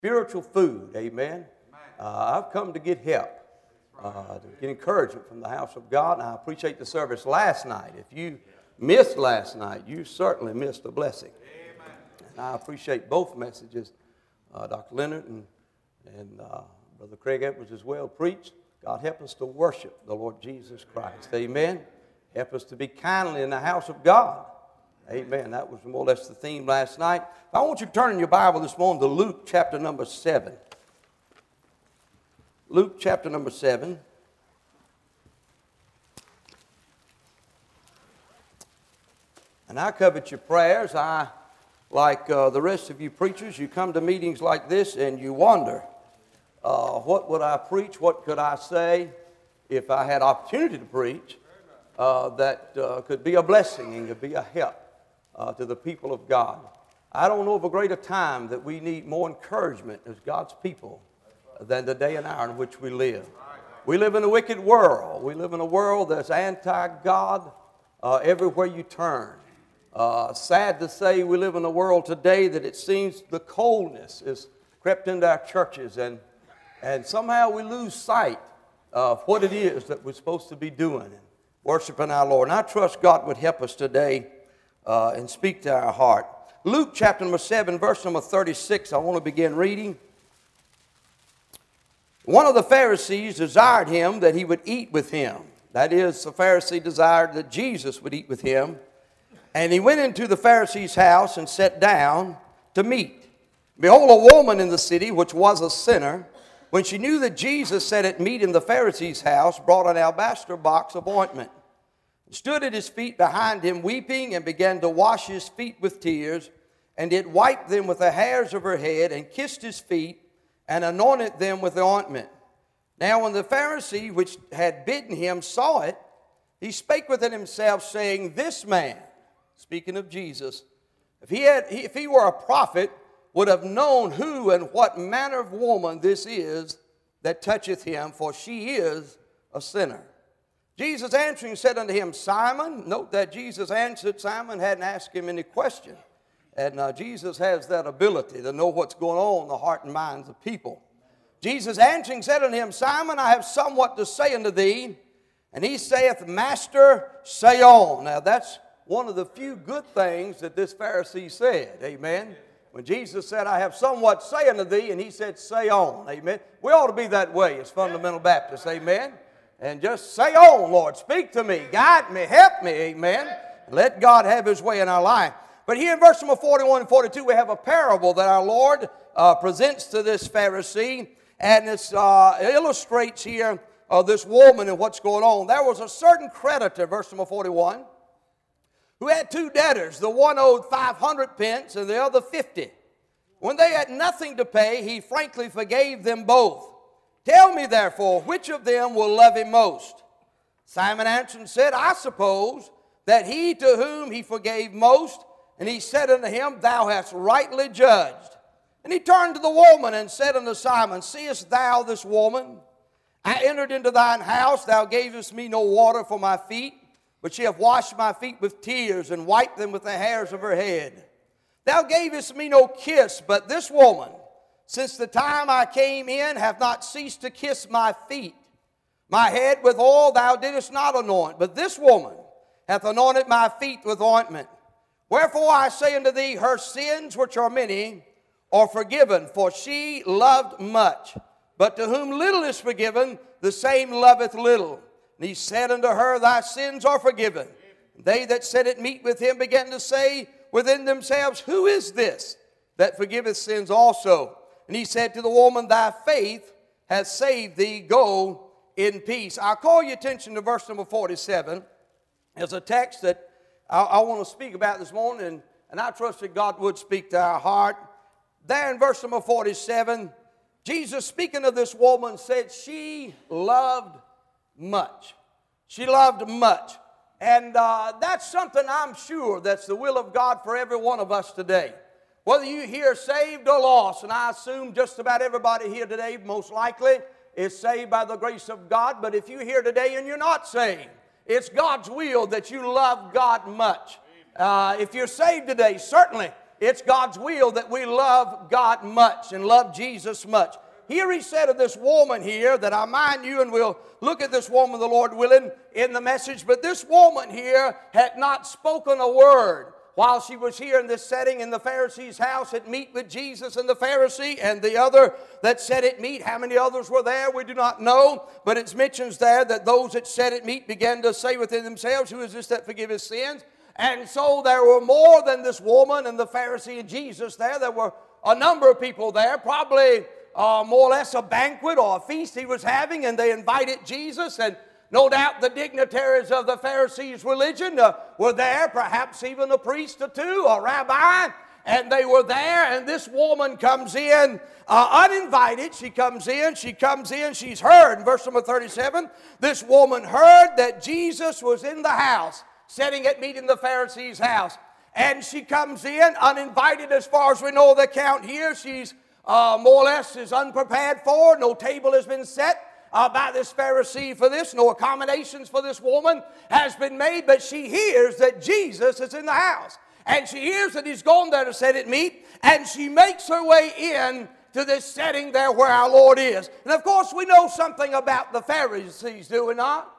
spiritual food. Amen. I've come to get help, to get encouragement from the house of God, and I appreciate the service last night. If you missed last night, you certainly missed a blessing. And I appreciate both messages. Dr. Leonard and Brother Craig Edwards as well preached. God help us to worship the Lord Jesus Christ. Amen. Help us to be kindly in the house of God. Amen. That was more or less the theme last night. I want you to turn in your Bible this morning to Luke chapter number 7. Luke chapter number 7. And I covet your prayers. Like the rest of you preachers, you come to meetings like this and you wonder, what would I preach? What could I say if I had opportunity to preach that could be a blessing and could be a help to the people of God? I don't know of a greater time that we need more encouragement as God's people than the day and hour in which we live. We live in a wicked world. We live in a world that's anti-God everywhere you turn. Sad to say, we live in a world today that it seems the coldness has crept into our churches, and somehow we lose sight of what it is that we're supposed to be doing and worshiping our Lord. And I trust God would help us today and speak to our heart. Luke chapter number 7, verse number 36, I want to begin reading. One of the Pharisees desired him that he would eat with him. That is, the Pharisee desired that Jesus would eat with him. And he went into the Pharisee's house and sat down to meat. Behold, a woman in the city, which was a sinner, when she knew that Jesus sat at meat in the Pharisee's house, brought an alabaster box of ointment, stood at his feet behind him, weeping, and began to wash his feet with tears, and did wipe them with the hairs of her head, and kissed his feet, and anointed them with the ointment. Now when the Pharisee which had bidden him saw it, he spake within himself, saying, This man, speaking of Jesus, if he were a prophet, would have known who and what manner of woman this is that toucheth him, for she is a sinner. Jesus answering said unto him, Simon, note that Jesus answered, Simon hadn't asked him any question. And Jesus has that ability to know what's going on in the heart and minds of people. Jesus answering said unto him, Simon, I have somewhat to say unto thee. And he saith, Master, say on. Now that's one of the few good things that this Pharisee said. Amen. When Jesus said, I have somewhat to say unto thee, and he said, say on. Amen. We ought to be that way as fundamental Baptists. Amen. And just say on, Lord. Speak to me. Guide me. Help me. Amen. Let God have His way in our life. But here in verse number 41 and 42, we have a parable that our Lord presents to this Pharisee. And it illustrates here this woman and what's going on. There was a certain creditor, verse number 41, who had two debtors. The one owed 500 pence and the other 50. When they had nothing to pay, he frankly forgave them both. Tell me, therefore, which of them will love him most? Simon answered and said, I suppose that he to whom he forgave most. And he said unto him, Thou hast rightly judged. And he turned to the woman and said unto Simon, Seest thou this woman? I entered into thine house, thou gavest me no water for my feet, but she hath washed my feet with tears and wiped them with the hairs of her head. Thou gavest me no kiss, but this woman, since the time I came in, hath not ceased to kiss my feet. My head with oil thou didst not anoint, but this woman hath anointed my feet with ointment. Wherefore I say unto thee, her sins, which are many, are forgiven, for she loved much. But to whom little is forgiven, the same loveth little. And he said unto her, Thy sins are forgiven. They that sat at meat with him began to say within themselves, Who is this that forgiveth sins also? And he said to the woman, Thy faith hath saved thee. Go in peace. I'll call your attention to verse number 47. There's a text that I want to speak about this morning, and I trust that God would speak to our heart. There in verse number 47, Jesus, speaking of this woman, said she loved much. She loved much. And that's something I'm sure that's the will of God for every one of us today. Whether you here saved or lost, and I assume just about everybody here today most likely is saved by the grace of God. But if you're here today and you're not saved, it's God's will that you love God much. If you're saved today, certainly it's God's will that we love God much and love Jesus much. Here he said of this woman here, that I mind you, and we'll look at this woman, the Lord willing, in the message. But this woman here had not spoken a word while she was here in this setting in the Pharisee's house at meat with Jesus and the Pharisee, and the other that sat at meat. How many others were there? We do not know. But it mentions there that those that sat at meat began to say within themselves, who is this that forgiveth sins? And so there were more than this woman and the Pharisee and Jesus there. There were a number of people there, probably more or less a banquet or a feast he was having, and they invited Jesus, and no doubt the dignitaries of the Pharisees' religion were there, perhaps even a priest or two, a rabbi, and they were there, and this woman comes in uninvited. She comes in, she's heard. In verse number 37, this woman heard that Jesus was in the house, sitting at meat in the Pharisees' house, and she comes in uninvited as far as we know the account here. She's more or less is unprepared for. No table has been set by this Pharisee for this. No accommodations for this woman has been made. But she hears that Jesus is in the house. And she hears that he's gone there to set at meat. And she makes her way in to this setting there where our Lord is. And of course we know something about the Pharisees, do we not?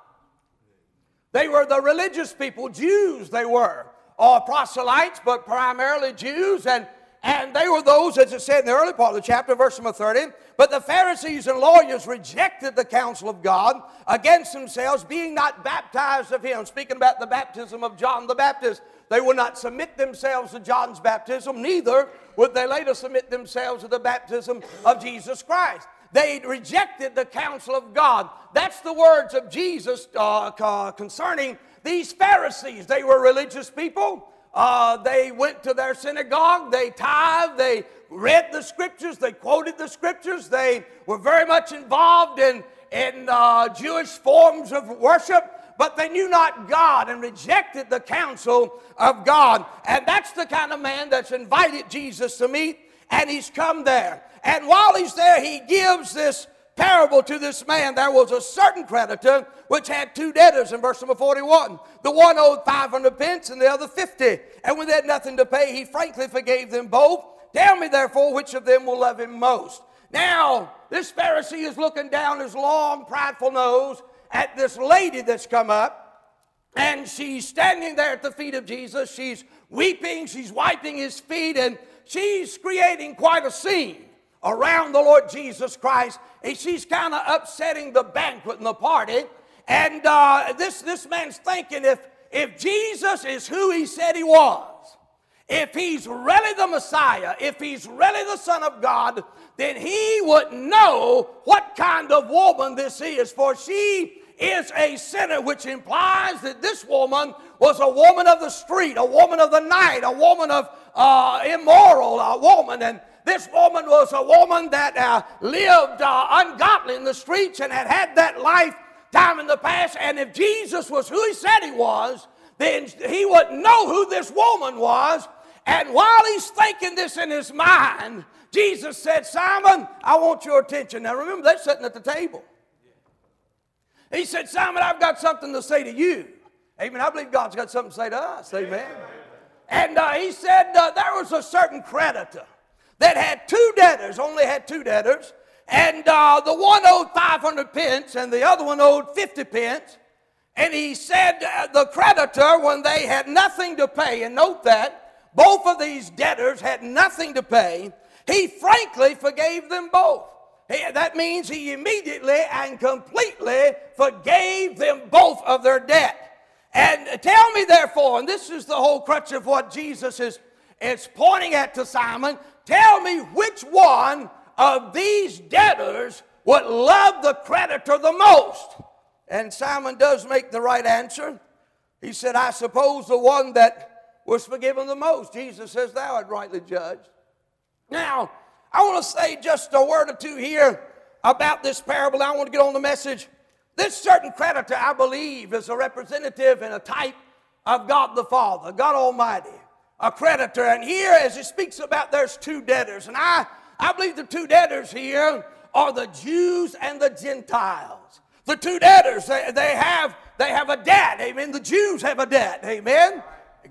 They were the religious people, Jews they were. Or proselytes, but primarily Jews. And they were those, as it said in the early part of the chapter, verse number 30, but the Pharisees and lawyers rejected the counsel of God against themselves, being not baptized of him. Speaking about the baptism of John the Baptist, they would not submit themselves to John's baptism, neither would they later submit themselves to the baptism of Jesus Christ. They rejected the counsel of God. That's the words of Jesus concerning these Pharisees. They were religious people. They went to their synagogue, they tithed, they read the Scriptures, they quoted the Scriptures, they were very much involved in Jewish forms of worship, but they knew not God and rejected the counsel of God. And that's the kind of man that's invited Jesus to meet, and he's come there. And while he's there, he gives this parable to this man. There was a certain creditor which had two debtors in verse number 41. The one owed 500 pence and the other 50. And when they had nothing to pay, he frankly forgave them both. Tell me therefore which of them will love him most. Now, this Pharisee is looking down his long, prideful nose at this lady that's come up. And she's standing there at the feet of Jesus. She's weeping, she's wiping his feet, and she's creating quite a scene around the Lord Jesus Christ. And she's kind of upsetting the banquet and the party. And this man's thinking, if Jesus is who he said he was, if he's really the Messiah, if he's really the Son of God, then he would know what kind of woman this is. For she is a sinner, which implies that this woman was a woman of the street, a woman of the night, a woman of immoral, a woman. And this woman was a woman that lived ungodly in the streets and had that lifetime in the past. And if Jesus was who he said he was, then he would know who this woman was. And while he's thinking this in his mind, Jesus said, Simon, I want your attention. Now remember, they're sitting at the table. He said, Simon, I've got something to say to you. Amen. I believe God's got something to say to us. Amen. And he said there was a certain creditor that had two debtors, only had two debtors, and the one owed 500 pence and the other one owed 50 pence. And he said the creditor, when they had nothing to pay, and note that, both of these debtors had nothing to pay, he frankly forgave them both. That means he immediately and completely forgave them both of their debt. And tell me therefore, and this is the whole crutch of what Jesus is pointing at to Simon, tell me which one of these debtors would love the creditor the most. And Simon does make the right answer. He said, I suppose the one that was forgiven the most. Jesus says, thou art rightly judged. Now, I want to say just a word or two here about this parable. I want to get on the message. This certain creditor, I believe, is a representative and a type of God the Father, God Almighty, a creditor. And here, as he speaks about, there's two debtors. And I believe the two debtors here are the Jews and the Gentiles. The two debtors, they have a debt. Amen. The Jews have a debt. Amen.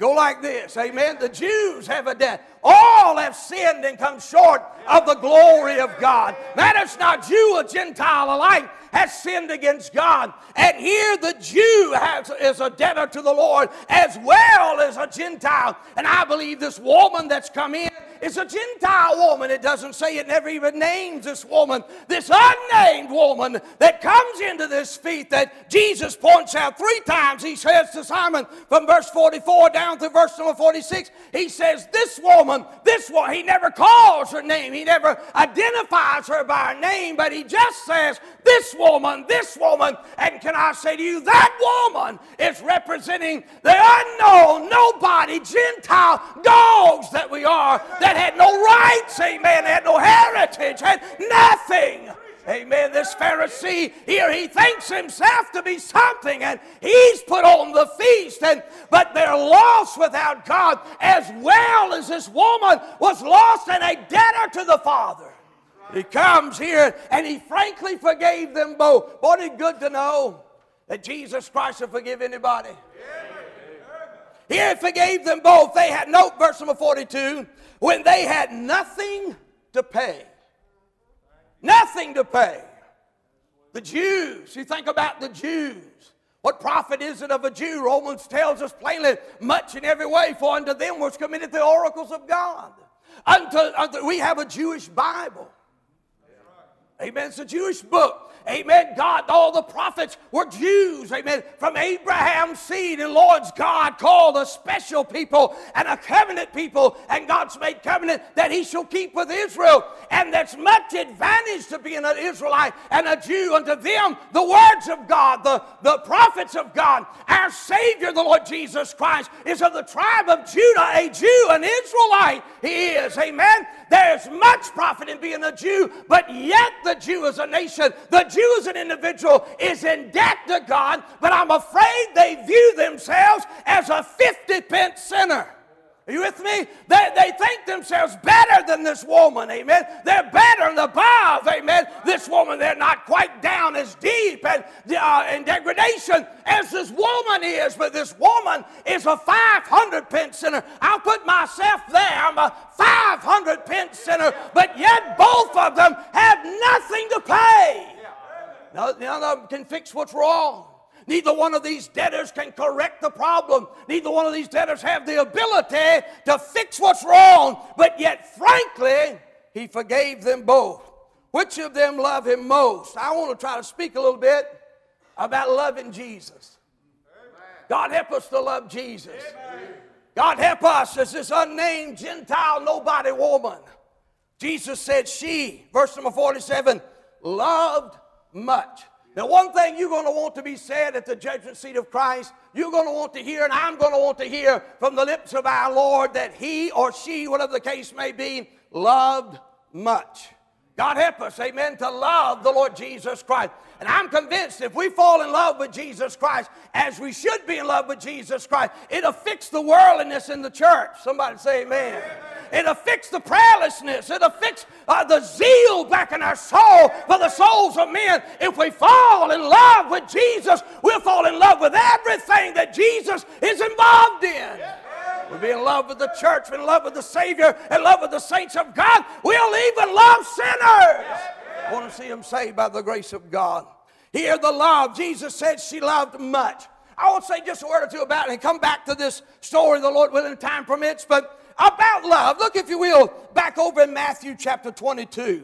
Go like this, amen. The Jews have a debt. All have sinned and come short of the glory of God. Matters not, Jew or Gentile alike has sinned against God. And here the Jew is a debtor to the Lord as well as a Gentile. And I believe this woman that's come in is a Gentile woman. It doesn't say, it never even names this woman. This unnamed woman that comes into this feast that Jesus points out 3 times. He says to Simon from verse 44 down to verse number 46, he says, this woman, he never calls her name. He never identifies her by her name, but he just says, this woman. And can I say to you, that woman is representing the unknown, nobody, Gentile dogs that we are, that had no rights, amen, had no heritage, had nothing. Amen. This Pharisee here, he thinks himself to be something, and he's put on the feast, but they're lost without God, as well as this woman was lost and a debtor to the Father. He comes here and he frankly forgave them both. Boy, it's good to know that Jesus Christ will forgive anybody. Here he forgave them both. They had, note verse number 42, when they had nothing to pay. Nothing to pay. The Jews, you think about the Jews. What profit is it of a Jew? Romans tells us plainly, much in every way, for unto them was committed the oracles of God. We have a Jewish Bible. Amen. It's a Jewish book. Amen. God, all the prophets were Jews. Amen. From Abraham's seed, and Lord's God called a special people and a covenant people, and God's made covenant that he shall keep with Israel. And there's much advantage to being an Israelite and a Jew. Unto them, the words of God, the prophets of God, our Savior, the Lord Jesus Christ, is of the tribe of Judah, a Jew, an Israelite. He is. Amen. There's much profit in being a Jew, but yet the Jew is a nation. The Jew as an individual is in debt to God, but I'm afraid they view themselves as a 50-pence sinner. Are you with me? They think themselves better than this woman, amen. They're better and above, amen. This woman, they're not quite down as deep and in degradation as this woman is, but this woman is a 500-pence sinner. I'll put myself there. I'm a 500-pence sinner, but yet both of them have nothing to pay. None of them can fix what's wrong. Neither one of these debtors can correct the problem. Neither one of these debtors have the ability to fix what's wrong. But yet, frankly, he forgave them both. Which of them love him most? I want to try to speak a little bit about loving Jesus. God help us to love Jesus. God help us as this unnamed Gentile nobody woman. Jesus said she, verse number 47, loved much. Now, one thing you're going to want to be said at the judgment seat of Christ, you're going to want to hear, and I'm going to want to hear from the lips of our Lord that he or she, whatever the case may be, loved much. God help us, amen, to love the Lord Jesus Christ. And I'm convinced if we fall in love with Jesus Christ, as we should be in love with Jesus Christ, it'll fix the worldliness in the church. Somebody say amen. Amen. It'll fix the prayerlessness. It'll fix the zeal back in our soul for the souls of men. If we fall in love with Jesus, we'll fall in love with everything that Jesus is involved in. We'll be in love with the church, in love with the Savior, in love with the saints of God. We'll even love sinners. I want to see them saved by the grace of God. Here the love. Jesus said she loved much. I want to say just a word or two about it and come back to this story, the Lord willing, time permits. But about love, look, if you will, back over in Matthew chapter 22.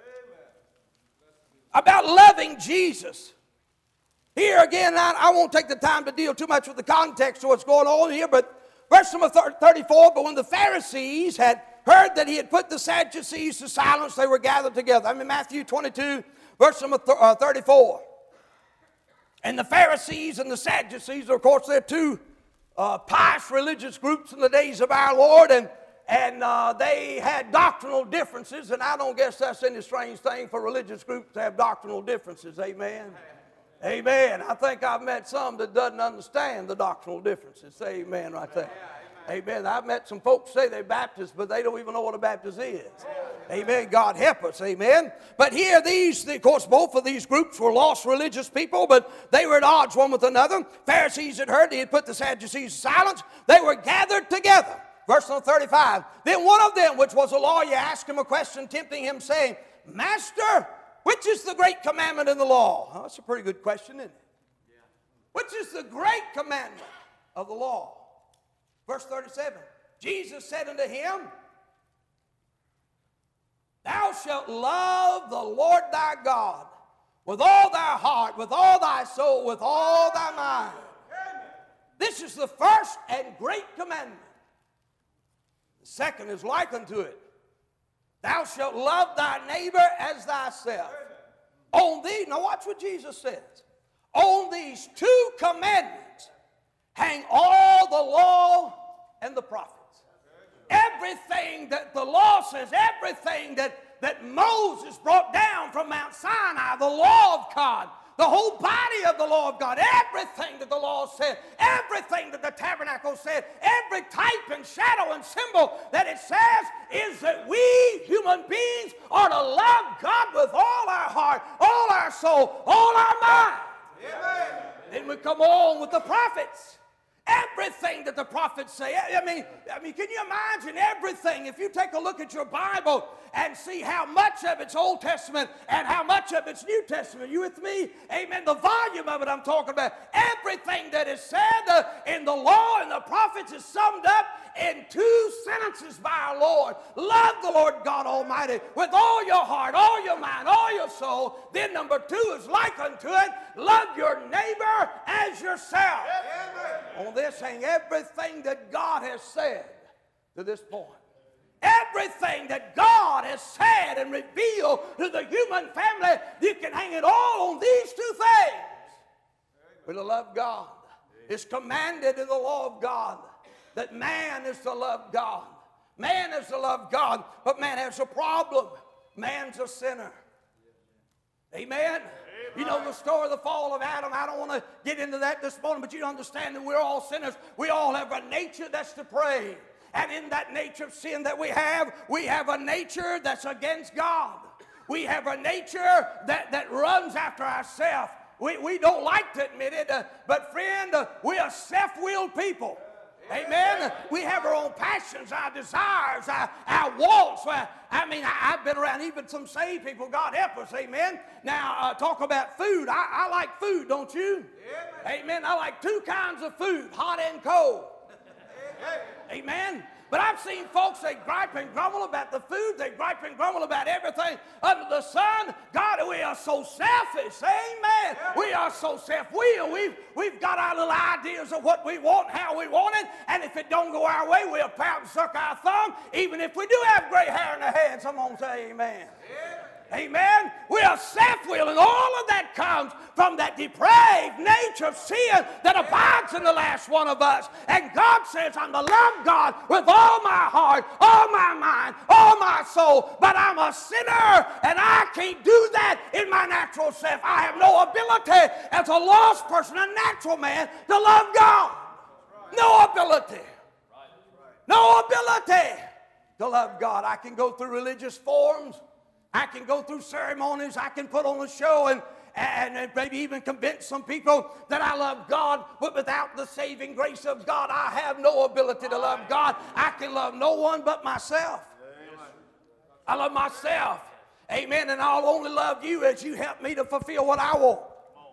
About loving Jesus. Here again, I won't take the time to deal too much with the context of what's going on here, but verse number 34, but when the Pharisees had heard that he had put the Sadducees to silence, they were gathered together. I'm in Matthew 22, verse number 34. And the Pharisees and the Sadducees, of course, they're two pious religious groups in the days of our Lord, and they had doctrinal differences, and I don't guess that's any strange thing for religious groups to have doctrinal differences, amen? Amen. I think I've met some that doesn't understand the doctrinal differences. Say amen right there. Amen. I've met some folks say they're Baptists, but they don't even know what a Baptist is. Amen. God help us. Amen. But here of course, both of these groups were lost religious people, but they were at odds one with another. Pharisees had heard he had put the Sadducees to silence. They were gathered together. Verse 35. Then one of them, which was a lawyer, asked him a question, tempting him, saying, Master, which is the great commandment in the law? Oh, that's a pretty good question, isn't it? Yeah. Which is the great commandment of the law? Verse 37. Jesus said unto him, Thou shalt love the Lord thy God with all thy heart, with all thy soul, with all thy mind. This is the first and great commandment. The second is like unto it. Thou shalt love thy neighbor as thyself. On these, now watch what Jesus says. On these two commandments hang all the law and the prophets. Everything that the law says, everything that Moses brought down from Mount Sinai, the law of God, the whole body of the law of God, everything that the law said, everything that the tabernacle said, every type and shadow and symbol that it says is that we human beings are to love God with all our heart, all our soul, all our mind. Amen. Then we come on with the prophets. Everything that the prophets say. I mean, can you imagine everything? If you take a look at your Bible and see how much of it's Old Testament and how much of it's New Testament. You with me? Amen. The volume of it I'm talking about. Everything that is said in the law and the prophets is summed up in two sentences by our Lord. Love the Lord God Almighty with all your heart, all your mind, all your soul. Then number two is like unto it. Love your neighbor as yourself. Amen. On this hang everything that God has said to this point. Everything that God has said and revealed to the human family, you can hang it all on these two things. We're to love God. It's commanded in the law of God that man is to love God. Man is to love God, but man has a problem. Man's a sinner. Amen? You know the story of the fall of Adam. I don't want to get into that this morning, but you understand that we're all sinners. We all have a nature that's depraved. And in that nature of sin that we have a nature that's against God. We have a nature that runs after ourselves. We don't like to admit it, but friend, we are self-willed people. Amen. We have our own passions, our desires, our wants. I've been around even some saved people. God help us. Amen. Now, talk about food. I like food, don't you? Amen. I like two kinds of food, hot and cold. Amen. But I've seen folks, they gripe and grumble about the food. They gripe and grumble about everything under the sun. God, we are so selfish. Amen. We are so self-willed. We've got our little ideas of what we want, how we want it. And if it don't go our way, we'll pout and suck our thumb. Even if we do have gray hair in the head, someone say amen. Amen. We are self-willed, and all of that comes from that depraved nature of sin that abides in the last one of us. And God says, I'm to love God with all my heart, all my mind, all my soul, but I'm a sinner, and I can't do that in my natural self. I have no ability as a lost person, a natural man, to love God. No ability. No ability to love God. I can go through religious forms. I can go through ceremonies. I can put on a show and maybe even convince some people that I love God, but without the saving grace of God, I have no ability to love God. I can love no one but myself. I love myself. Amen. And I'll only love you as you help me to fulfill what I want.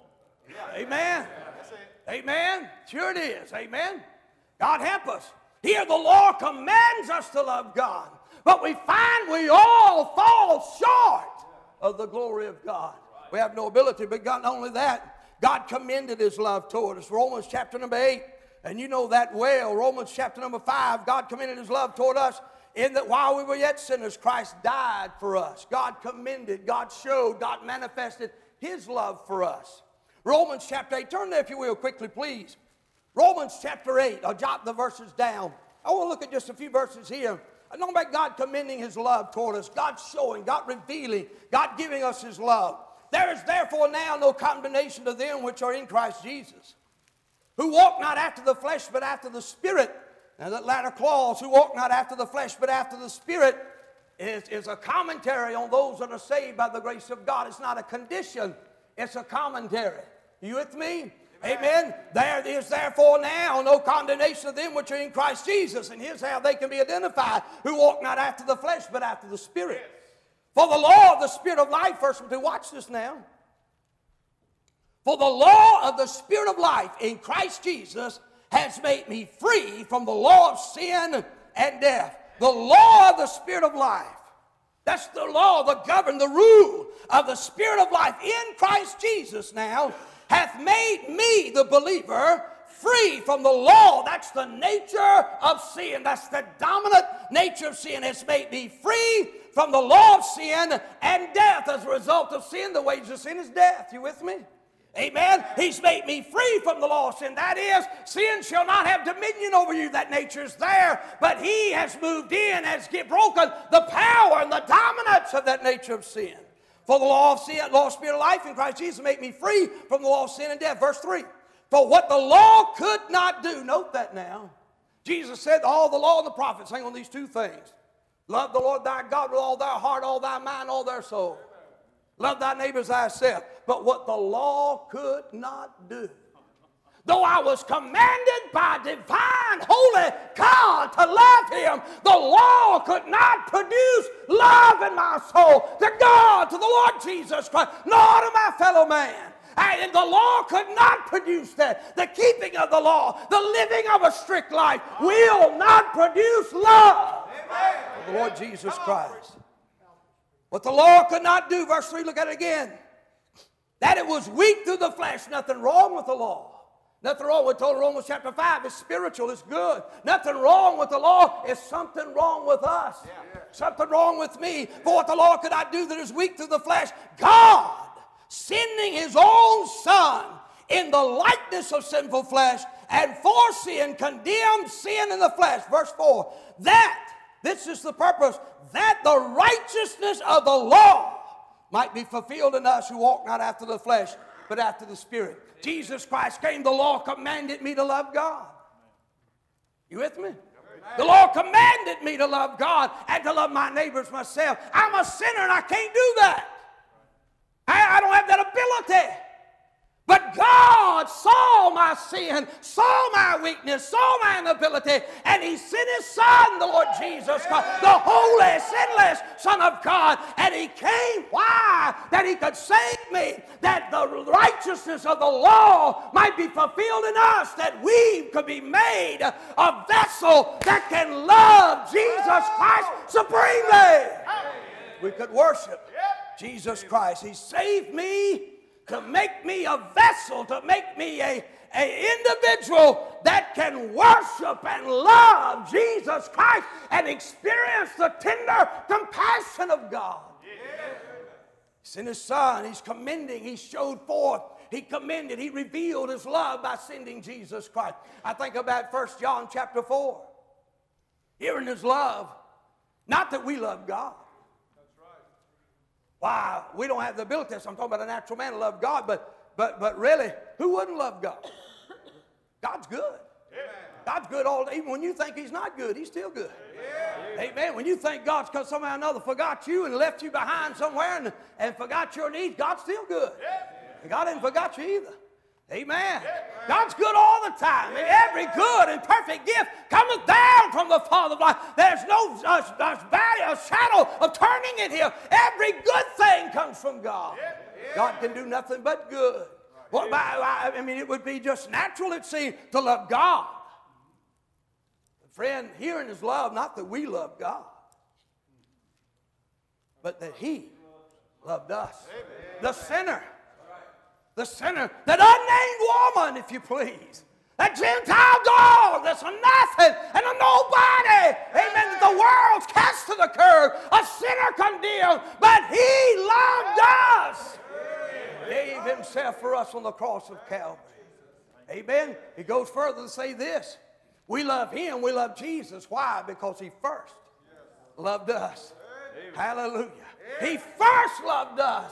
Amen. Amen. Sure it is. Amen. God help us. Here the law commands us to love God. But we find we all fall short of the glory of God. We have no ability, but God, not only that, God commended His love toward us. Romans chapter number 8, and you know that well. Romans chapter number 5, God commended His love toward us in that while we were yet sinners, Christ died for us. God commended, God showed, God manifested His love for us. Romans chapter 8, turn there if you will quickly, please. Romans chapter 8, I'll jot the verses down. I want to look at just a few verses here. I know about God commending His love toward us, God showing, God revealing, God giving us His love. There is therefore now no condemnation to them which are in Christ Jesus, who walk not after the flesh, but after the Spirit. Now that latter clause, who walk not after the flesh but after the Spirit, is a commentary on those that are saved by the grace of God. It's not a condition, it's a commentary. You with me? Amen. There is therefore now no condemnation of them which are in Christ Jesus. And here's how they can be identified. Who walk not after the flesh, but after the Spirit. Yes. For the law of the Spirit of life, verse 2, watch this now. For the law of the Spirit of life in Christ Jesus has made me free from the law of sin and death. The law of the Spirit of life. That's the law, the govern, the rule of the Spirit of life in Christ Jesus now hath made me, the believer, free from the law. That's the nature of sin. That's the dominant nature of sin. It's made me free from the law of sin and death. As a result of sin, the wages of sin is death. You with me? Amen. He's made me free from the law of sin. That is, sin shall not have dominion over you. That nature is there. But he has moved in, has broken the power and the dominance of that nature of sin. For the law of sin, law of Spirit of life in Christ Jesus made me free from the law of sin and death. Verse 3. For what the law could not do. Note that now. Jesus said all the law and the prophets hang on these two things. Love the Lord thy God with all thy heart, all thy mind, all thy soul. Love thy neighbor as thyself. But what the law could not do. Though I was commanded by divine, holy God to love him, the law could not produce love in my soul to God, to the Lord Jesus Christ, nor to my fellow man. And the law could not produce that. The keeping of the law, the living of a strict life will not produce love for the Lord Jesus Christ. What the law could not do, verse 3, look at it again. That it was weak through the flesh. Nothing wrong with the law. Nothing wrong with Romans chapter 5. It's spiritual. It's good. Nothing wrong with the law. It's something wrong with us. Yeah. Something wrong with me. For what the law could not do that is weak through the flesh, God, sending his own Son in the likeness of sinful flesh, and for sin, condemned sin in the flesh. Verse 4. This is the purpose, that the righteousness of the law might be fulfilled in us who walk not after the flesh, but after the Spirit. Jesus Christ came, the law commanded me to love God. You with me? The law commanded me to love God and to love my neighbors myself. I'm a sinner and I can't do that. I don't have that ability. But God saw my sin, saw my weakness, saw my inability, and he sent his Son, the Lord Jesus Christ, the holy, sinless Son of God, and he came. Why? That he could save me, that the righteousness of the law might be fulfilled in us, that we could be made a vessel that can love Jesus Christ supremely. We could worship Jesus Christ. He saved me to make me a vessel, to make me an individual that can worship and love Jesus Christ and experience the tender compassion of God. He sent his Son. He's commending. He showed forth. He commended. He revealed his love by sending Jesus Christ. I think about 1 John chapter 4. Hearing his love. Not that we love God. Why, we don't have the ability. So I'm talking about a natural man to love God, but really, who wouldn't love God? God's good. Amen. God's good all day. Even when you think he's not good, he's still good. Amen. Amen. When you think God's because somehow or another forgot you and left you behind somewhere and forgot your needs, God's still good. And God didn't forgot you either. Amen. God's good all the time. And every good and perfect gift cometh down from the Father of light. There's no shadow of turning in here. Every good thing comes from God. God can do nothing but good. Well, I mean, it would be just natural, it seems, to love God. Friend, herein is love, not that we love God, but that he loved us. The sinner. The sinner, that unnamed woman, if you please, that Gentile dog that's a nothing and a nobody, amen, that the world's cast to the curb, a sinner condemned, but he loved us. Gave himself for us on the cross of Calvary. Amen. He goes further to say this. We love him, we love Jesus. Why? Because he first loved us. Hallelujah. He first loved us.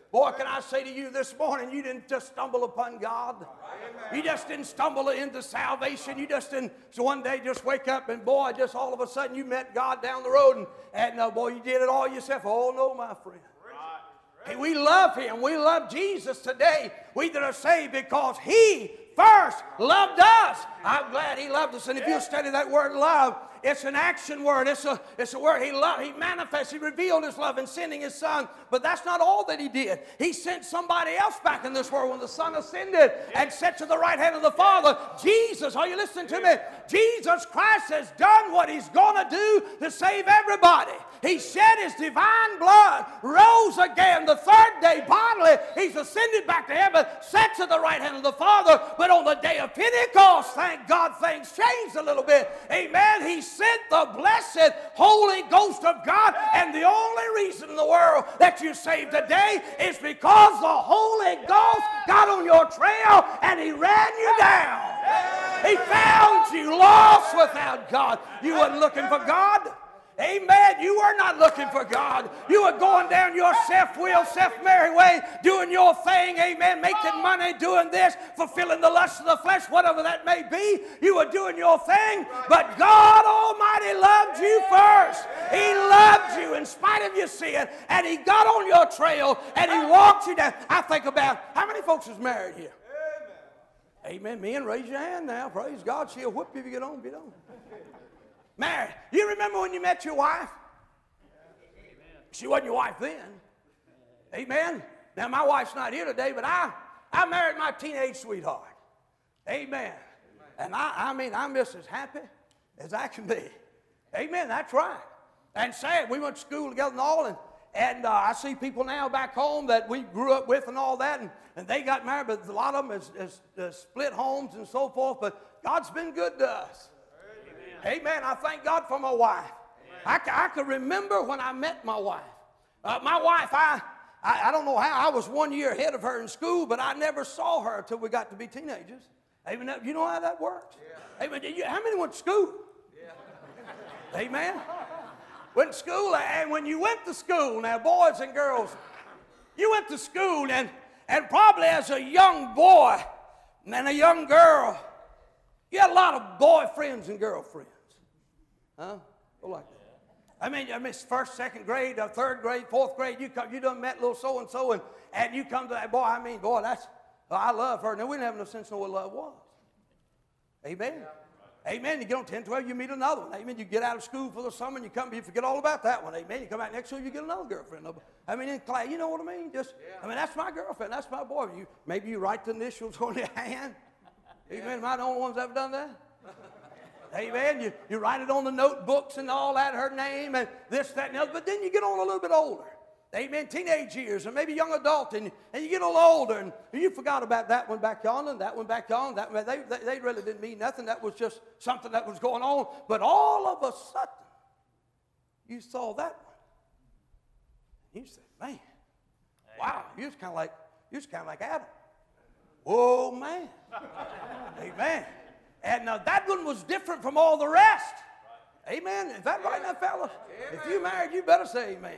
Boy, can I say to you this morning, you didn't just stumble upon God. You just didn't stumble into salvation. You just didn't, so one day just wake up and boy, just all of a sudden you met God down the road and boy, you did it all yourself. Oh no, my friend. Hey, we love Him. We love Jesus today. We that are saved because He first loved us. I'm glad He loved us. And if you study that word love, it's an action word. It's a word. He loved. He manifested. He revealed His love in sending His Son. But that's not all that He did. He sent somebody else back in this world when the Son ascended and sat to the right hand of the Father. Jesus, are you listening to me? Jesus Christ has done what He's going to do to save everybody. He shed His divine blood, rose again the third day bodily. He's ascended back to heaven, sat to the right hand of the Father. But on the day of Pentecost, thank God, things changed a little bit. Amen. He sent the blessed Holy Ghost of God. And the only reason in the world that you're saved today is because the Holy Ghost got on your trail and He ran you down. He found you lost without God. You weren't looking for God. Amen. You were not looking for God. You were going down your self-will, self-merry way, doing your thing. Amen. Making money, doing this, fulfilling the lust of the flesh, whatever that may be. You were doing your thing. But God Almighty loved you first. He loved you in spite of your sin. And He got on your trail and He walked you down. I think about how many folks is married here? Amen. Men, raise your hand now. Praise God. She'll whip you if you get on. If you don't. Married. You remember when you met your wife? She wasn't your wife then. Amen. Now my wife's not here today, but I married my teenage sweetheart. Amen. And I'm just as happy as I can be. Amen. That's right. And sad, we went to school together and all, and I see people now back home that we grew up with and all that, and they got married, but a lot of them is split homes and so forth. But God's been good to us. Amen. I thank God for my wife. I can remember when I met my wife. My wife, I don't know how. I was 1 year ahead of her in school, but I never saw her until we got to be teenagers. Amen. You know how that works? Yeah. Amen. How many went to school? Yeah. Amen. Went to school, and when you went to school, now boys and girls, you went to school, and probably as a young boy and a young girl, you had a lot of boyfriends and girlfriends. Huh? Go like that. I mean, first, second grade, third grade, fourth grade, you done met little so-and-so, and you come to that boy, I love her. Now, we didn't have no sense of what love was. Amen. Yeah. Amen. You get on 10, 12, you meet another one. Amen. You get out of school for the summer, and you forget all about that one. Amen. You come out next year, you get another girlfriend. I mean, in class, you know what I mean? That's my girlfriend. That's my boy. Maybe you write the initials on your hand. Amen. Am I the only ones that have done that? Amen. You write it on the notebooks and all that, her name and this, that, and the other. But then you get on a little bit older. Amen. Teenage years or maybe young adult, and you get a little older, and you forgot about that one back yonder and that one back yonder. They really didn't mean nothing. That was just something that was going on. But all of a sudden, you saw that one. You said, man, wow, you was kind of like Adam. Oh, man. Amen. And that one was different from all the rest. Amen. Is that right now, fellas? If you married, you better say amen.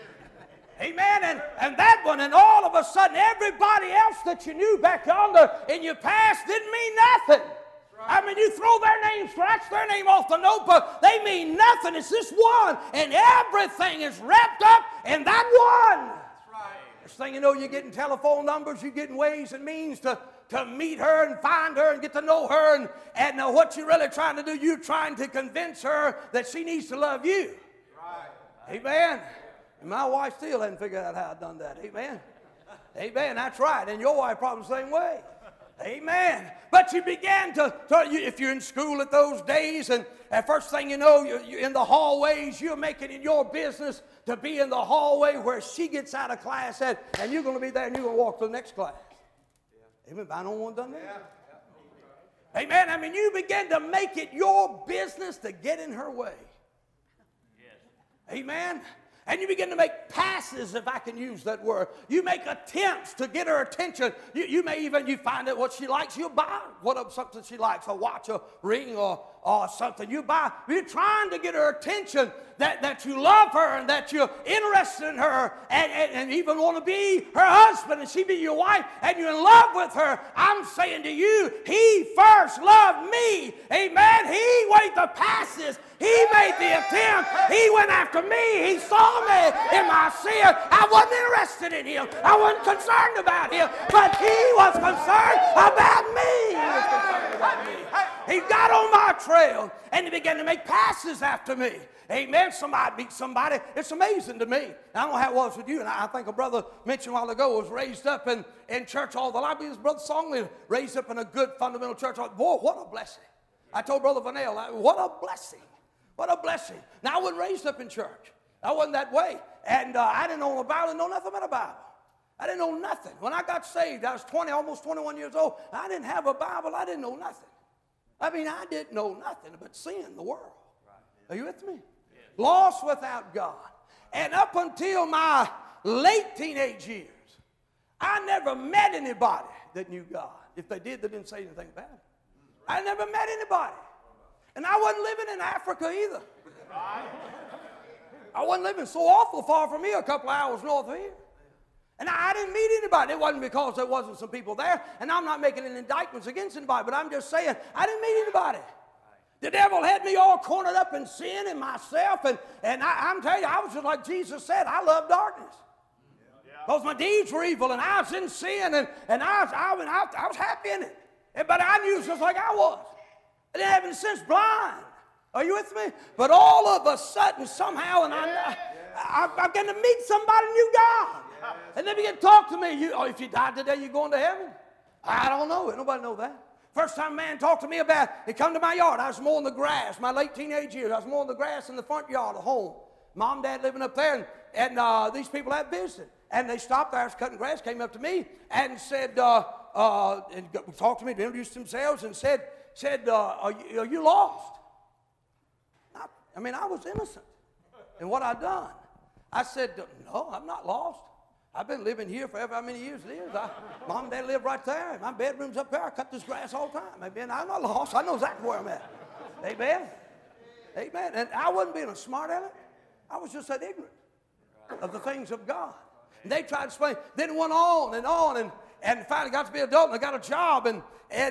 Amen. And that one, and all of a sudden, everybody else that you knew back yonder in your past didn't mean nothing. I mean, you throw their name, scratch their name off the notebook, they mean nothing. It's this one, and everything is wrapped up in that one. Next thing you know, you're getting telephone numbers, you're getting ways and means to meet her and find her and get to know her. And what you're really trying to do, you're trying to convince her that she needs to love you. Right. Amen. And my wife still hasn't figured out how I've done that. Amen. Amen. That's right. And your wife probably the same way. Amen. But you began if you're in school at those days, and first thing you know, you're in the hallways, you're making it your business to be in the hallway where she gets out of class at, and you're going to be there and you're going to walk to the next class. Yeah. Amen. I don't want done that. Yeah. Amen. I mean, you begin to make it your business to get in her way. Yes. Amen. And you begin to make passes, if I can use that word. You make attempts to get her attention. You may even, you find out what she likes. You'll buy something she likes, a watch, a ring, or or something. You're trying to get her attention, that you love her and that you're interested in her and even want to be her husband and she be your wife and you're in love with her. I'm saying to you, he first loved me. Amen. He weighed the passes. He made the attempt. He went after me. He saw me in my sin. I wasn't interested in him. I wasn't concerned about him. But he was concerned about me. He was concerned about me. He got on my trail and he began to make passes after me. Amen. Somebody beat somebody. It's amazing to me. I don't know how it was with you. And I think a brother mentioned a while ago was raised up in church all the life. His brother Songley raised up in a good fundamental church. Boy, what a blessing. I told Brother Vanell, what a blessing. What a blessing. Now, I wasn't raised up in church. I wasn't that way. And I didn't know the Bible, didn't know nothing about a Bible. I didn't know nothing. When I got saved, I was 20, almost 21 years old. I didn't have a Bible. I didn't know nothing. I mean, I didn't know nothing but sin, the world. Are you with me? Lost without God. And up until my late teenage years, I never met anybody that knew God. If they did, they didn't say anything about it. I never met anybody. And I wasn't living in Africa either. I wasn't living so awful far from here, a couple of hours north of here. And I didn't meet anybody. It wasn't because there wasn't some people there. And I'm not making any indictments against anybody, but I'm just saying I didn't meet anybody. The devil had me all cornered up in sin and myself. And I'm telling you, I was just like Jesus said, I love darkness. Because my deeds were evil and I was in sin and I was happy in it. But I knew just like I was. I didn't have any sense, blind. Are you with me? But all of a sudden, somehow, and I began to meet somebody who knew God. And they began to talk to me. If you died today, you're going to heaven? I don't know. Nobody know that. First time a man talked to me about, he come to my yard. I was mowing the grass. My late teenage years, I was mowing the grass in the front yard of home. Mom, Dad living up there, and these people had visited. And they stopped there. I was cutting grass, came up to me and said, and talked to me, introduced themselves, and said, are you lost? I mean, I was innocent in what I'd done. I said, no, I'm not lost. I've been living here for how many years it is. Mom and Dad live right there. My bedroom's up there. I cut this grass all the time. Amen. I'm not lost. I know exactly where I'm at. Amen. Amen. And I wasn't being a smart aleck. I was just that ignorant of the things of God. And they tried to explain. Then it went on, and finally got to be an adult, and I got a job, and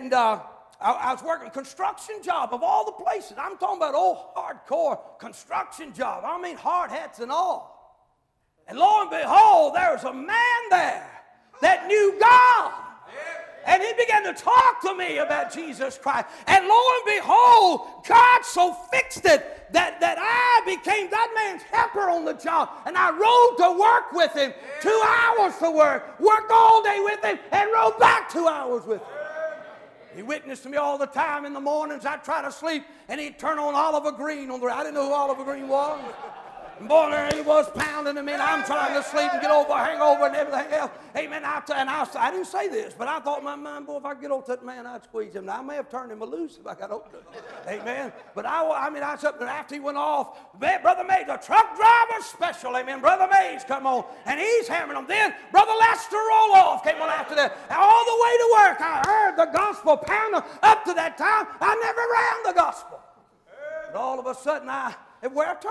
I was working a construction job of all the places. I'm talking about old hardcore construction job. I mean hard hats and all. And lo and behold, there was a man there that knew God. And he began to talk to me about Jesus Christ. And lo and behold, God so fixed it that I became that man's helper on the job. And I rode to work with him, 2 hours to work all day with him, and rode back 2 hours with him. He witnessed to me all the time. In the mornings, I'd try to sleep, and he'd turn on Oliver Green. I didn't know who Oliver Green was. And boy, there he was pounding him in. I'm trying to sleep and get over a hangover and everything else. Amen. I didn't say this, but I thought in my mind, boy, if I could get over to that man, I'd squeeze him. Now, I may have turned him loose if I got over to him. Amen. But I was up there after he went off. Brother Mays, the truck driver special. Amen. Brother Mays come on, and he's hammering them. Then Brother Lester Roloff came on after that. All the way to work, I heard the gospel pounding. Up to that time, I never ran the gospel. But all of a sudden, where I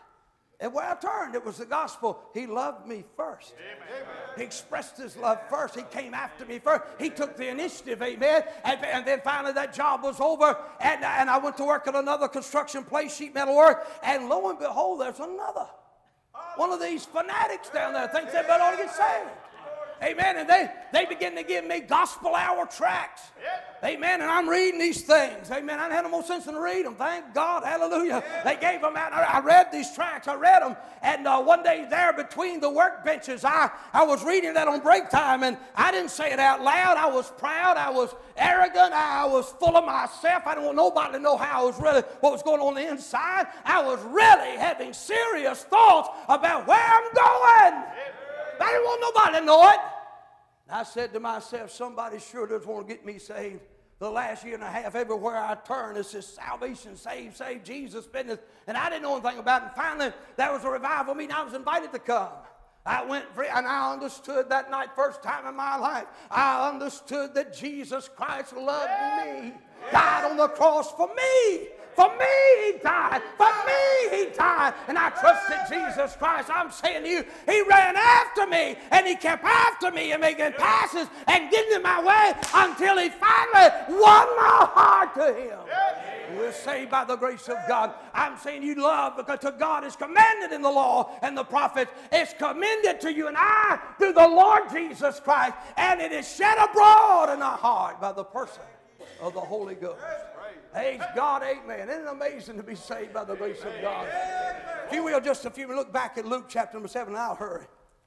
turned, it was the gospel. He loved me first. Amen. He expressed his love first. He came after me first. He took the initiative, amen. And then finally that job was over, and I went to work at another construction place, sheet metal work, and lo and behold, there's another. One of these fanatics down there thinks they better ought to get saved. Amen. And they begin to give me gospel hour tracts. Amen. And I'm reading these things. Amen. I didn't have no more sense than to read them. Thank God. Hallelujah. They gave them out. I read these tracts. I read them. And one day there between the workbenches, I was reading that on break time. And I didn't say it out loud. I was proud. I was arrogant. I was full of myself. I didn't want nobody to know what was going on the inside. I was really having serious thoughts about where I'm going. I didn't want nobody to know it. And I said to myself, somebody sure does want to get me saved. The last year and a half, everywhere I turn, it's this salvation, save Jesus business. And I didn't know anything about it. And finally, there was a revival meeting. I was invited to come. I went free, and I understood that night, first time in my life, I understood that Jesus Christ loved me, died on the cross for me. For me, He died. For me, He died. And I trusted Jesus Christ. I'm saying to you, He ran after me, and He kept after me and making passes and getting in my way until He finally won my heart to Him. We're saved by the grace of God. I'm saying you love because to God is commanded in the law and the prophets. It's commended to you and I through the Lord Jesus Christ. And it is shed abroad in our heart by the person of the Holy Ghost. Praise God, amen. Isn't it amazing to be saved by the grace of God? If you will, just if you look back at Luke chapter number 7, and I'll hurry.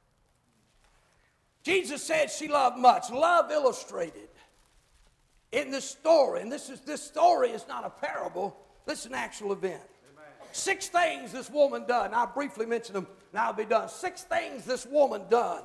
Jesus said she loved much. Love illustrated in this story, and this story is not a parable, this is an actual event. Amen. 6 things this woman done. I'll briefly mention them, and I'll be done. 6 things this woman done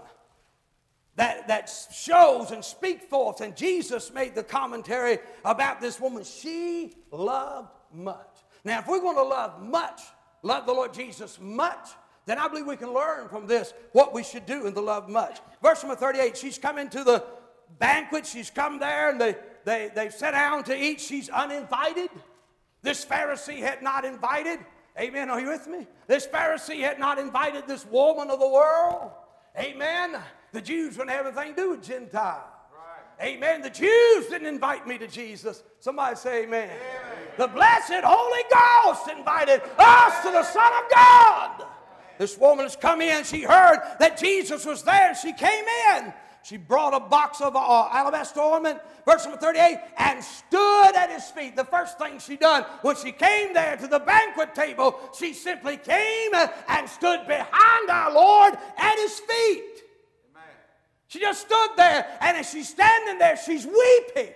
that shows and speak forth, and Jesus made the commentary about this woman. She loved much. Now, if we're going to love much, love the Lord Jesus much, then I believe we can learn from this what we should do in the love much. Verse number 38, she's come into the banquet. She's come there, and they've sat down to eat. She's uninvited. This Pharisee had not invited. Amen. Are you with me? This Pharisee had not invited this woman of the world. Amen. The Jews wouldn't have anything to do with Gentiles. Right. Amen. The Jews didn't invite me to Jesus. Somebody say amen. Amen. The blessed Holy Ghost invited us to the Son of God. This woman has come in. She heard that Jesus was there. She came in. She brought a box of alabaster ointment, verse number 38, and stood at His feet. The first thing she done when she came there to the banquet table, she simply came and stood behind our Lord at His feet. Amen. She just stood there, and as she's standing there, she's weeping,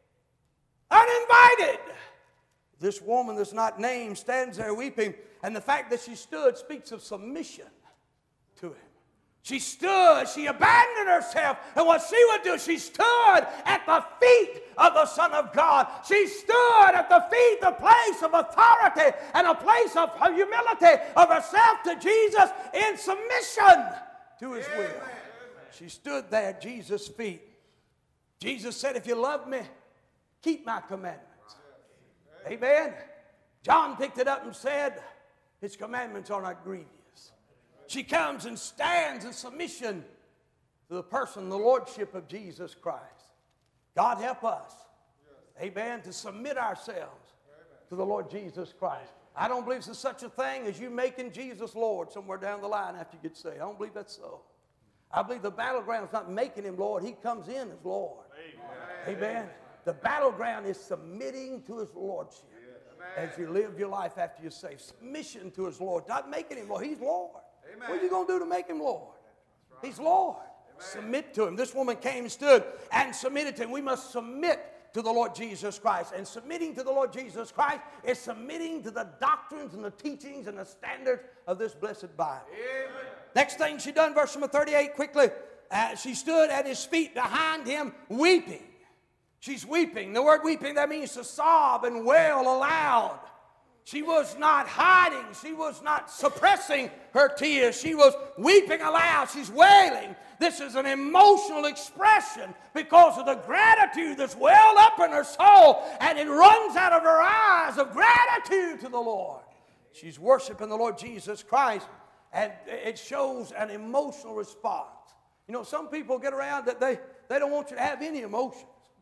uninvited. This woman that's not named stands there weeping, and the fact that she stood speaks of submission to Him. She stood, she abandoned herself, and what she would do, she stood at the feet of the Son of God. She stood at the feet, the place of authority and a place of humility of herself to Jesus in submission to His will. She stood there at Jesus' feet. Jesus said, if you love me, keep my commandments. Amen. John picked it up and said, His commandments are not grievous. She comes and stands in submission to the person, the lordship of Jesus Christ. God help us, amen, to submit ourselves to the Lord Jesus Christ. I don't believe there's such a thing as you making Jesus Lord somewhere down the line after you get saved. I don't believe that's so. I believe the battleground is not making Him Lord. He comes in as Lord. Amen. The battleground is submitting to His lordship as you live your life after you're saved. Submission to His Lord. Not making Him Lord. He's Lord. Amen. What are you going to do to make Him Lord? Right. He's Lord. Amen. Submit to Him. This woman came and stood and submitted to Him. We must submit to the Lord Jesus Christ. And submitting to the Lord Jesus Christ is submitting to the doctrines and the teachings and the standards of this blessed Bible. Amen. Next thing she done, verse number 38, quickly. She stood at His feet behind Him weeping. She's weeping. The word weeping, that means to sob and wail aloud. She was not hiding. She was not suppressing her tears. She was weeping aloud. She's wailing. This is an emotional expression because of the gratitude that's welled up in her soul, and it runs out of her eyes of gratitude to the Lord. She's worshiping the Lord Jesus Christ, and it shows an emotional response. You know, some people get around that they don't want you to have any emotions.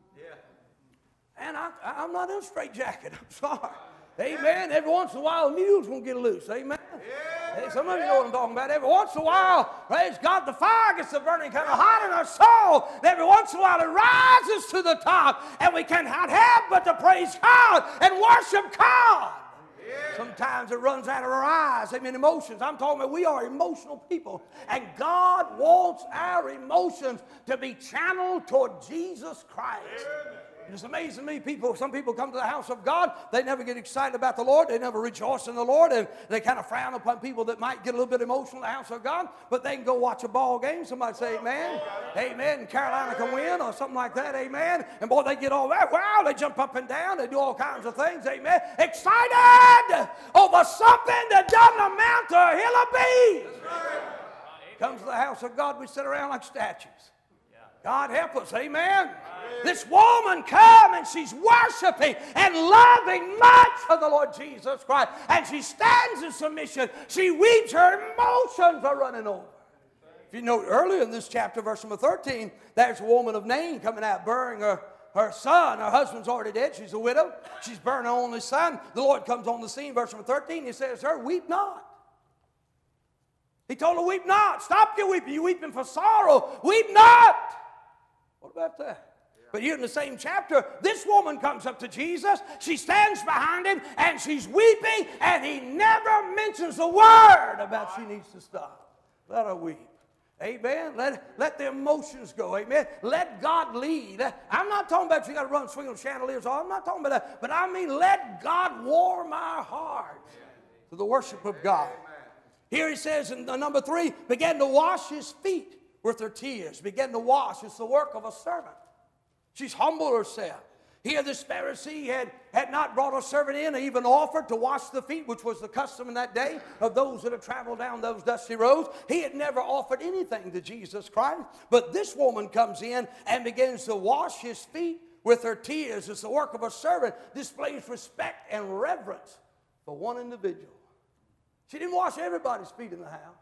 Yeah. And I'm not in a straitjacket. I'm sorry. Amen. Every once in a while, a mule's going to get loose. Amen. Yeah. Hey, some of you know what I'm talking about. Every once in a while, praise God, the fire gets to burning kind of hot in our soul. And every once in a while, it rises to the top. And we cannot help but to praise God and worship God. Yeah. Sometimes it runs out of our eyes. Amen. Emotions. I'm talking about we are emotional people. And God wants our emotions to be channeled toward Jesus Christ. Yeah. It's amazing to me, some people come to the house of God, they never get excited about the Lord, they never rejoice in the Lord, and they kind of frown upon people that might get a little bit emotional in the house of God, but they can go watch a ball game. Somebody say amen. Amen. And Carolina can win or something like that. Amen. And boy, they get all that. Wow, they jump up and down. They do all kinds of things. Amen. Excited over something that doesn't amount to a hill of beans. Comes to the house of God, we sit around like statues. God help us, amen. This woman come and she's worshiping and loving much of the Lord Jesus Christ. And she stands in submission. She weeps, her emotions are running over. If you note earlier in this chapter, verse number 13, there's a woman of Nain coming out burying her son. Her husband's already dead. She's a widow. She's burying her only son. The Lord comes on the scene, verse number 13. He says to her, weep not. He told her, weep not. Stop your weeping. You're weeping for sorrow. Weep not. What about that? But here in the same chapter, this woman comes up to Jesus. She stands behind him and she's weeping, and he never mentions a word about she needs to stop. Let her weep. Amen. Let the emotions go. Amen. Let God lead. I'm not talking about you got to run swing on chandeliers. I'm not talking about that. But I mean, let God warm our hearts to the worship of God. Here he says in number 3, began to wash his feet with her tears. Began to wash. It's the work of a servant. She's humbled herself. Here this Pharisee had not brought a servant in or even offered to wash the feet, which was the custom in that day of those that had traveled down those dusty roads. He had never offered anything to Jesus Christ. But this woman comes in and begins to wash his feet with her tears. It's the work of a servant. Displays respect and reverence for one individual. She didn't wash everybody's feet in the house.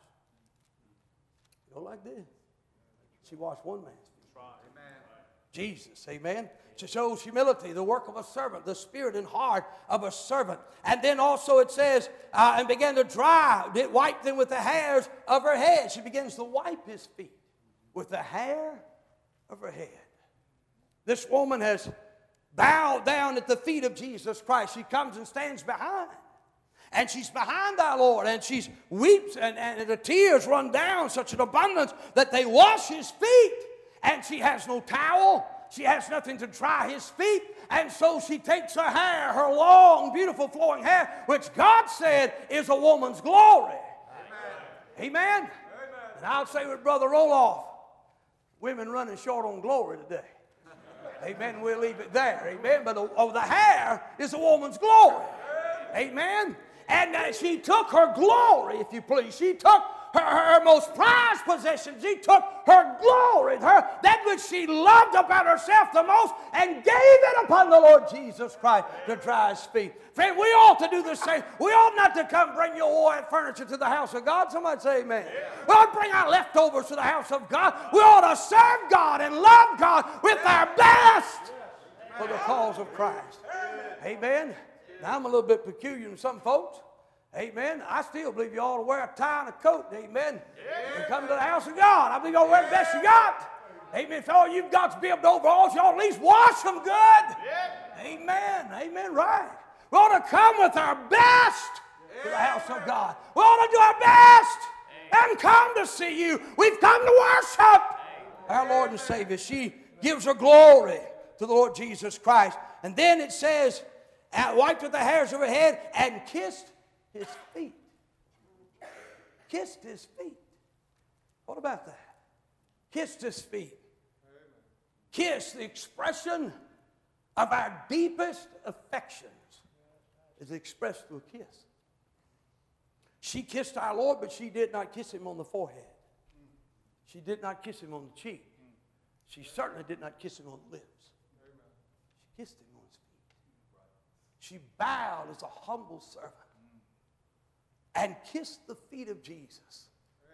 Go like this. She washed one man's feet. Jesus, amen. To show humility, the work of a servant, the spirit and heart of a servant. And then also it says, and began to wipe them with the hairs of her head. She begins to wipe his feet with the hair of her head. This woman has bowed down at the feet of Jesus Christ. She comes and stands behind. And she's behind our Lord, and she weeps, and the tears run down such an abundance that they wash his feet. And she has no towel. She has nothing to dry his feet. And so she takes her hair, her long, beautiful flowing hair, which God said is a woman's glory. Amen. Amen. And I'll say with Brother Roloff, women running short on glory today. Amen. We'll leave it there. Amen. But the hair is a woman's glory. Amen. And she took her glory, if you please. She took her most prized possessions. She took her glory, that which she loved about herself the most, and gave it upon the Lord Jesus Christ to dry his feet. Friend, we ought to do the same. We ought not to come bring your oil furniture to the house of God. Somebody say amen. Yeah. We ought to bring our leftovers to the house of God. We ought to serve God and love God with our best for the cause of Christ. Amen. Now, I'm a little bit peculiar than some folks. Amen. I still believe you ought to wear a tie and a coat. Amen. And come to the house of God. I believe you ought to wear the best you got. Amen. If all you've got is bibbed overalls, you ought to at least wash them good. Amen. Amen. Right. We ought to come with our best to the house of God. We ought to do our best and come to see you. We've come to worship our Lord and Savior. She gives her glory to the Lord Jesus Christ. And then it says, wiped with the hairs of her head and kissed his feet. Kissed his feet. What about that? Kissed his feet. Kiss, the expression of our deepest affections, is expressed through a kiss. She kissed our Lord, but she did not kiss him on the forehead. She did not kiss him on the cheek. She certainly did not kiss him on the lips. She kissed him on his feet. She bowed as a humble servant and kissed the feet of Jesus.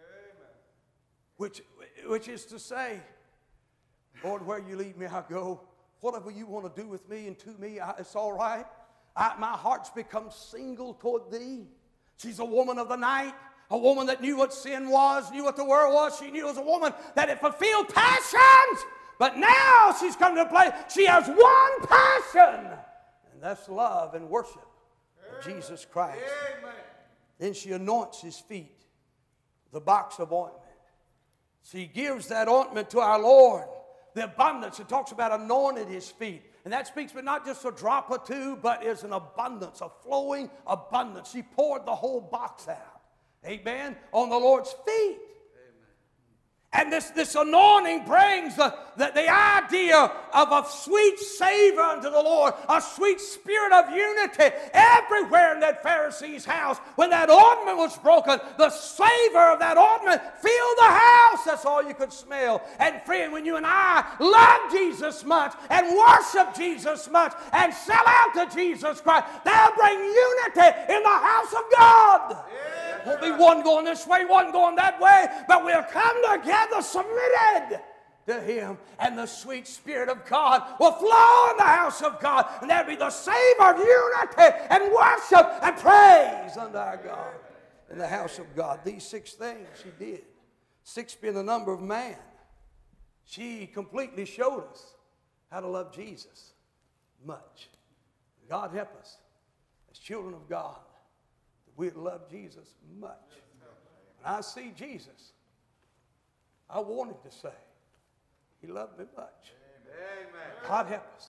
Which is to say, Lord, where you lead me, I'll go. Whatever you want to do with me and to me, it's all right. My heart's become single toward thee. She's a woman of the night, a woman that knew what sin was, knew what the world was. She knew as a woman that it fulfilled passions. But now she's come to a place, she has one passion, and that's love and worship of Jesus Christ. Amen. Then she anoints his feet with a box of ointment. She gives that ointment to our Lord. The abundance, it talks about anointed his feet. And that speaks but not just a drop or two, but is an abundance, a flowing abundance. She poured the whole box out. Amen. On the Lord's feet. Amen. And this anointing brings the idea of a sweet savor unto the Lord, a sweet spirit of unity everywhere in that Pharisee's house. When that ointment was broken, the savor of that ointment filled the house. That's all you could smell. And friend, when you and I love Jesus much and worship Jesus much and sell out to Jesus Christ, they'll bring unity in the house of God. Won't be one going this way, one going that way, but we'll come together submitted to Him, and the sweet Spirit of God will flow in the house of God, and there'll be the savor of unity and worship and praise unto our God in the house of God. These 6 things she did, 6 being the number of man. She completely showed us how to love Jesus much. God help us as children of God. We love Jesus much. When I see Jesus, I want him to say, He loved me much. Amen. God help us.